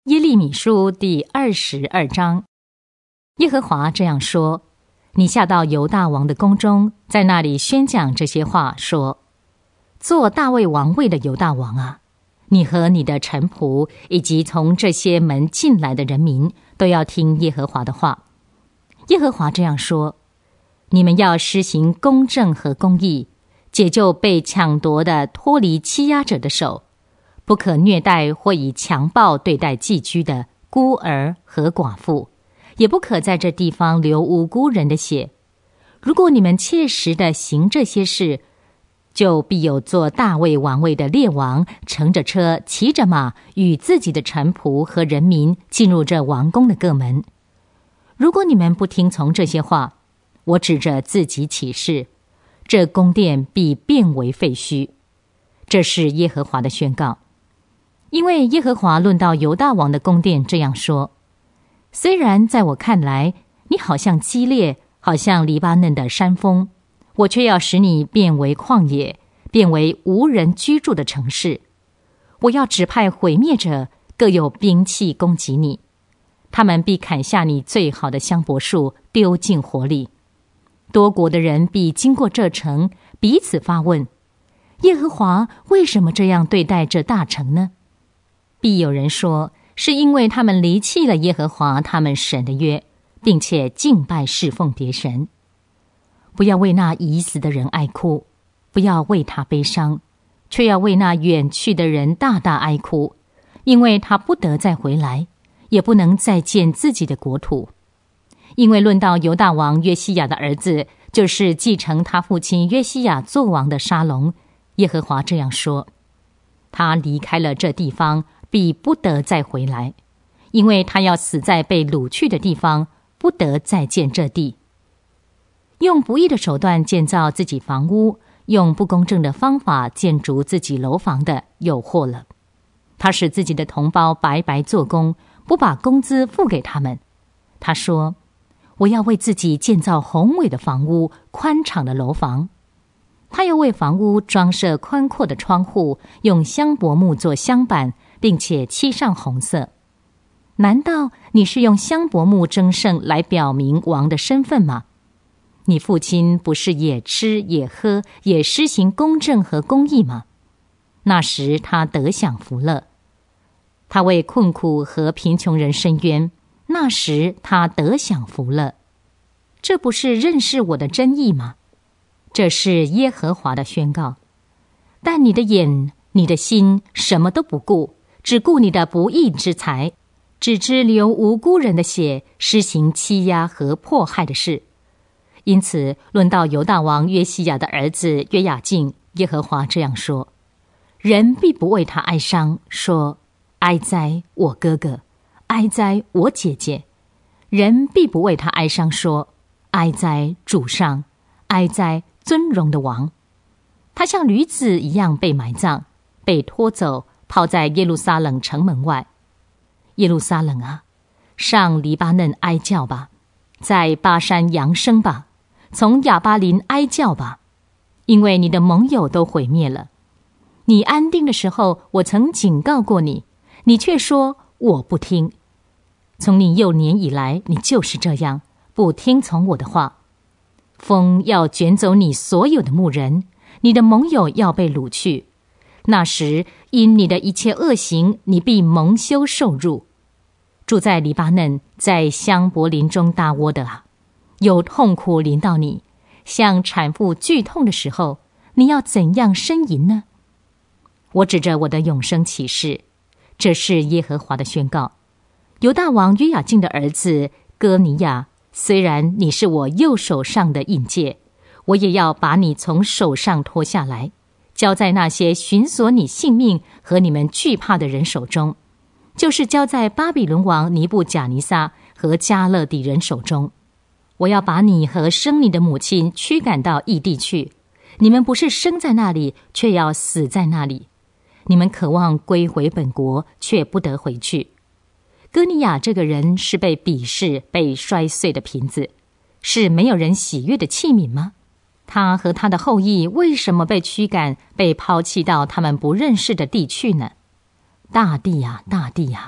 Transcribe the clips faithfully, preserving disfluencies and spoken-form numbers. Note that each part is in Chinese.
耶利米书第二十二章，耶和华这样说：你下到犹大王的宫中，在那里宣讲这些话，说：做大卫王位的犹大王啊，你和你的臣仆以及从这些门进来的人民，都要听耶和华的话。耶和华这样说：你们要施行公正和公义，解救被抢夺的脱离欺压者的手，不可虐待或以强暴对待寄居的孤儿和寡妇，也不可在这地方流无辜人的血。如果你们切实地行这些事，就必有做大卫王位的列王乘着车骑着马，与自己的臣仆和人民进入这王宫的各门。如果你们不听从这些话，我指着自己起誓，这宫殿必变为废墟。这是耶和华的宣告。因为耶和华论到犹大王的宫殿这样说：虽然在我看来，你好像激烈，好像黎巴嫩的山峰，我却要使你变为旷野，变为无人居住的城市。我要指派毁灭者，各有兵器攻击你，他们必砍下你最好的香柏树，丢进火里。多国的人必经过这城，彼此发问：耶和华为什么这样对待这大城呢？必有人说，是因为他们离弃了耶和华他们神的约，并且敬拜侍奉别神。不要为那已死的人哀哭，不要为他悲伤，却要为那远去的人大大哀哭，因为他不得再回来，也不能再见自己的国土。因为论到犹大王约西亚的儿子，就是继承他父亲约西亚作王的沙龙，耶和华这样说：他离开了这地方，必不得再回来，因为他要死在被掳去的地方，不得再见这地。用不义的手段建造自己房屋，用不公正的方法建筑自己楼房的，有祸了。他使自己的同胞白白做工，不把工资付给他们。他说：我要为自己建造宏伟的房屋，宽敞的楼房。他要为房屋装设宽阔的窗户，用香柏木做香板，并且漆上红色。难道你是用香柏木争胜来表明王的身份吗？你父亲不是也吃也喝，也施行公正和公义吗？那时他得享福乐。他为困苦和贫穷人伸冤，那时他得享福乐。这不是认识我的真意吗？这是耶和华的宣告。但你的眼、你的心什么都不顾，只顾你的不义之财，只知流无辜人的血，施行欺压和迫害的事。因此，论到犹大王约西亚的儿子约雅敬，耶和华这样说：人必不为他哀伤，说：哀哉我哥哥，哀哉我姐姐。人必不为他哀伤，说：哀哉主上，哀哉尊荣的王。他像驴子一样被埋葬，被拖走，抛在耶路撒冷城门外。耶路撒冷啊，上黎巴嫩哀叫吧，在巴山扬声吧，从亚巴林哀叫吧，因为你的盟友都毁灭了。你安定的时候，我曾警告过你，你却说我不听。从你幼年以来，你就是这样，不听从我的话。风要卷走你所有的牧人，你的盟友要被掳去。那时因你的一切恶行，你必蒙羞受辱。住在黎巴嫩，在香柏林中大窝的啊，有痛苦临到你，像产妇剧痛的时候，你要怎样呻吟呢？我指着我的永生起誓，这是耶和华的宣告。犹大王约雅敬的儿子哥尼亚，虽然你是我右手上的印戒，我也要把你从手上脱下来，交在那些寻索你性命和你们惧怕的人手中，就是交在巴比伦王尼布甲尼撒和加勒底人手中。我要把你和生你的母亲驱赶到异地去，你们不是生在那里，却要死在那里。你们渴望归回本国，却不得回去。哥尼亚这个人是被鄙视、被摔碎的瓶子，是没有人喜悦的器皿吗？他和他的后裔为什么被驱赶、被抛弃到他们不认识的地去呢？大地啊，大地啊，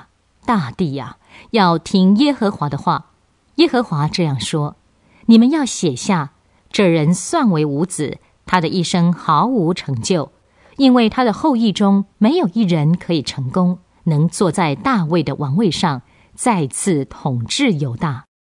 大地啊，要听耶和华的话。耶和华这样说：你们要写下，这人算为无子，他的一生毫无成就，因为他的后裔中没有一人可以成功，能坐在大卫的王位上，再次统治犹大。